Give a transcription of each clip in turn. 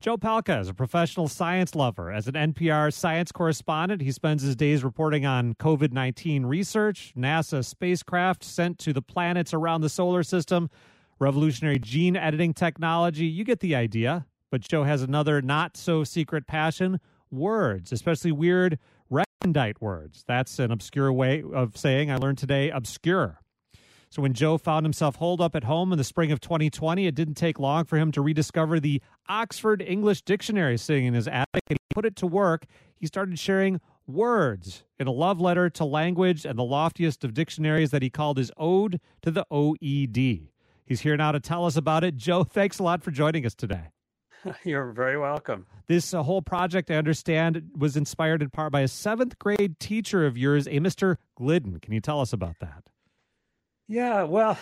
Joe Palca is a professional science lover. As an NPR science correspondent, he spends his days reporting on COVID-19 research, NASA spacecraft sent to the planets around the solar system, revolutionary gene editing technology. You get the idea. But Joe has another not-so-secret passion, words, especially weird recondite words. That's an obscure way of saying, I learned today, obscure. So when Joe found himself holed up at home in the spring of 2020, it didn't take long for him to rediscover the Oxford English Dictionary sitting in his attic, and he put it to work. He started sharing words in a love letter to language and the loftiest of dictionaries that he called his Ode to the OED. He's here now to tell us about it. Joe, thanks a lot for joining us today. You're very welcome. This whole project, I understand, was inspired in part by a seventh grade teacher of yours, a Mr. Glidden. Can you tell us about that? Yeah, well,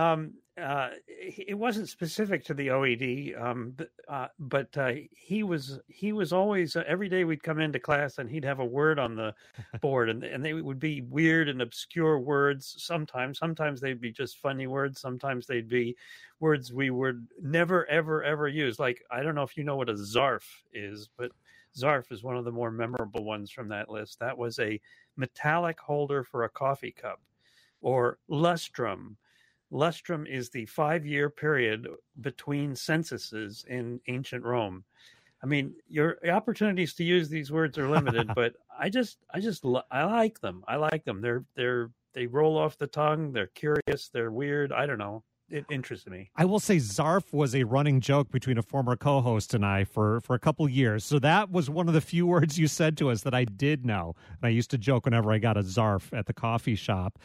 it wasn't specific to the OED, but he was always every day we'd come into class and he'd have a word on the board, and they would be weird and obscure words. Sometimes they'd be just funny words. Sometimes they'd be words we would never ever use. Like, I don't know if you know what a zarf is, but zarf is one of the more memorable ones from that list. That was a metallic holder for a coffee cup. Or lustrum. Lustrum is the 5-year period between censuses in ancient Rome. I mean, your opportunities to use these words are limited, but I like them. I like them. They roll off the tongue. They're curious. They're weird. I don't know. It interests me. I will say zarf was a running joke between a former co-host and I for a couple years. So that was one of the few words you said to us that I did know. And I used to joke whenever I got a zarf at the coffee shop.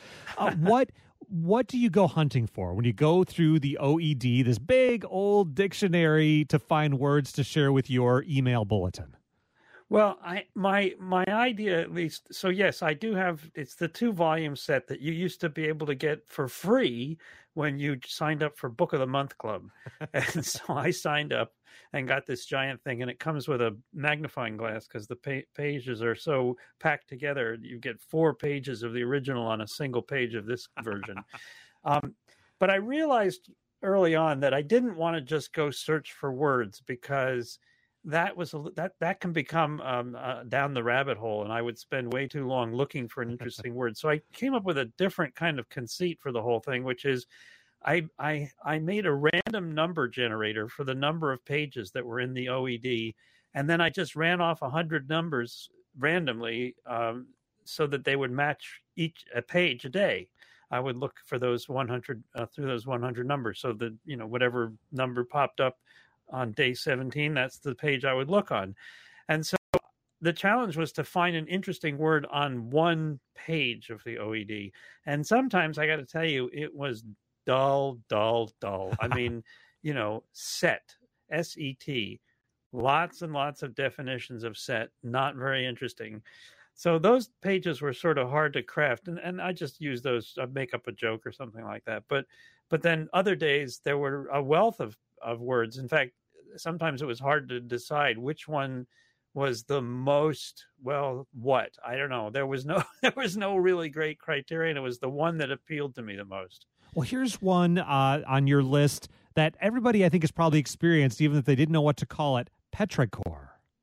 What do you go hunting for when you go through the OED, this big old dictionary, to find words to share with your email bulletin? Well, my idea, at least, so yes, I do have, it's the 2-volume set that you used to be able to get for free when you signed up for Book of the Month Club. And so I signed up and got this giant thing, and it comes with a magnifying glass because the pages are so packed together. You get 4 pages of the original on a single page of this version. But I realized early on that I didn't want to just go search for words, because that can become down the rabbit hole, and I would spend way too long looking for an interesting word. So I came up with a different kind of conceit for the whole thing, which is I made a random number generator for the number of pages that were in the OED, and then I just ran off 100 numbers randomly so that they would match a page a day. I would look for those 100 through those 100 numbers, so that whatever number popped up on day 17, that's the page I would look on. And so the challenge was to find an interesting word on one page of the OED. And sometimes, I got to tell you, it was dull. I mean, set, S-E-T, lots and lots of definitions of set, not very interesting. So those pages were sort of hard to craft, and I just use those. I make up a joke or something like that. But then other days there were a wealth of words. In fact, sometimes it was hard to decide which one was the most, what? I don't know. There was no really great criterion. It was the one that appealed to me the most. Well, here's one on your list that everybody, I think, has probably experienced, even if they didn't know what to call it: petrichor.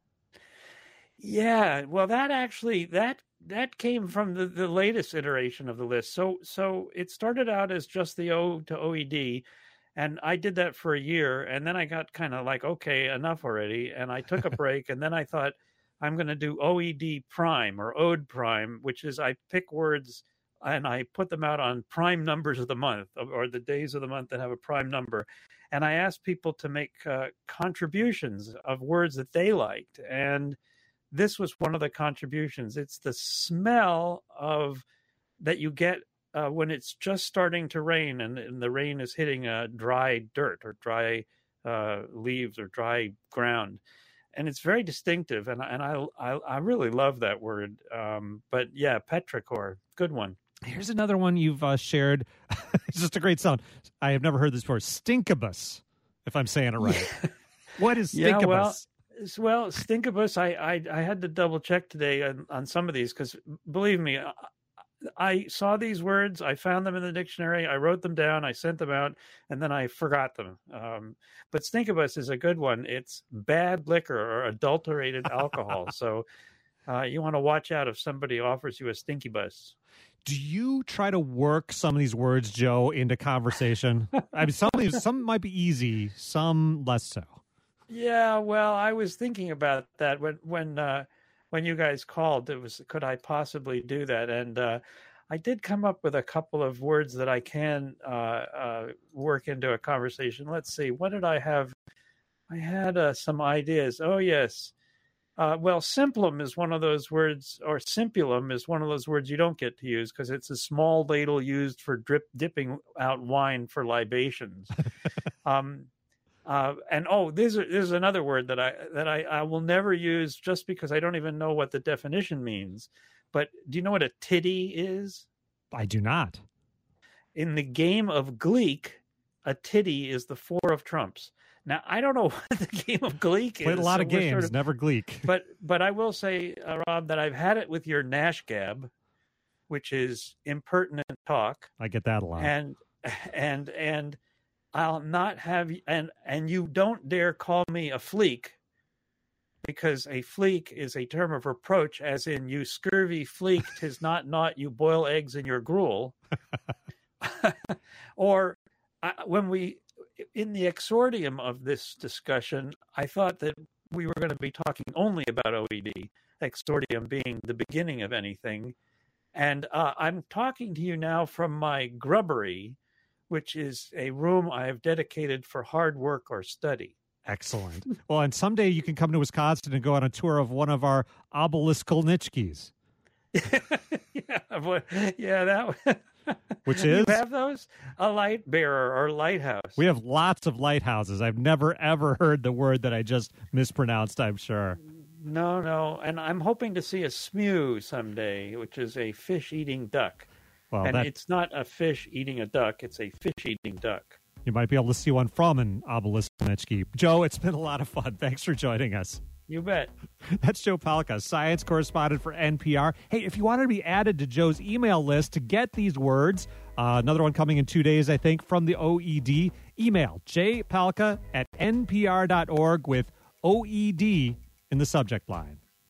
Yeah, well, that came from the latest iteration of the list. So it started out as just the O to OED, and I did that for a year, and then I got kind of like, okay, enough already, and I took a break, and then I thought, I'm going to do OED prime or Ode prime, which is I pick words and I put them out on prime numbers of the month, or the days of the month that have a prime number, and I asked people to make contributions of words that they liked, and this was one of the contributions. It's the smell that you get when it's just starting to rain, and the rain is hitting dry dirt or dry leaves or dry ground, and it's very distinctive. And I really love that word. But yeah, petrichor, good one. Here's another one you've shared. It's just a great sound. I have never heard this before. Stinkibus, if I'm saying it right. What is stinkibus? Well, stinkibus, I had to double check today on some of these, because believe me, I saw these words, I found them in the dictionary, I wrote them down, I sent them out, and then I forgot them. But Stinkibus is a good one. It's bad liquor or adulterated alcohol. So you want to watch out if somebody offers you a Stinkibus. Do you try to work some of these words, Joe, into conversation? I mean, some might be easy, some less so. Yeah, well, I was thinking about that when you guys called. It was, could I possibly do that? And I did come up with a couple of words that I can work into a conversation. Let's see, what did I have? I had some ideas. Oh, yes. Well, simplum is one of those words, or simpulum is one of those words you don't get to use because it's a small ladle used for dipping out wine for libations. And there's another word that I will never use just because I don't even know what the definition means. But do you know what a titty is? I do not. In the game of Gleek, a titty is the 4 of trumps. Now, I don't know what the game of Gleek is. Played a lot of games, never Gleek. But I will say, Rob, that I've had it with your Nash Gab, which is impertinent talk. I get that a lot. And I'll not have, and you don't dare call me a fleek, because a fleek is a term of reproach, as in, you scurvy fleek, 'tis not you boil eggs in your gruel. Or when we, in the exordium of this discussion, I thought that we were going to be talking only about OED, exordium being the beginning of anything. And I'm talking to you now from my grubbery, which is a room I have dedicated for hard work or study. Excellent. Well, and someday you can come to Wisconsin and go on a tour of one of our obeliskilnitschkis. That one. Which is? You have those? A light bearer or lighthouse. We have lots of lighthouses. I've never, ever heard the word that I just mispronounced, I'm sure. No. And I'm hoping to see a smew someday, which is a fish-eating duck. Well, and it's not a fish eating a duck. It's a fish-eating duck. You might be able to see one from an obeliskilnitschki. Joe, it's been a lot of fun. Thanks for joining us. You bet. That's Joe Palca, science correspondent for NPR. Hey, if you wanted to be added to Joe's email list to get these words, another one coming in 2 days, I think, from the OED, email jpalca@npr.org with OED in the subject line.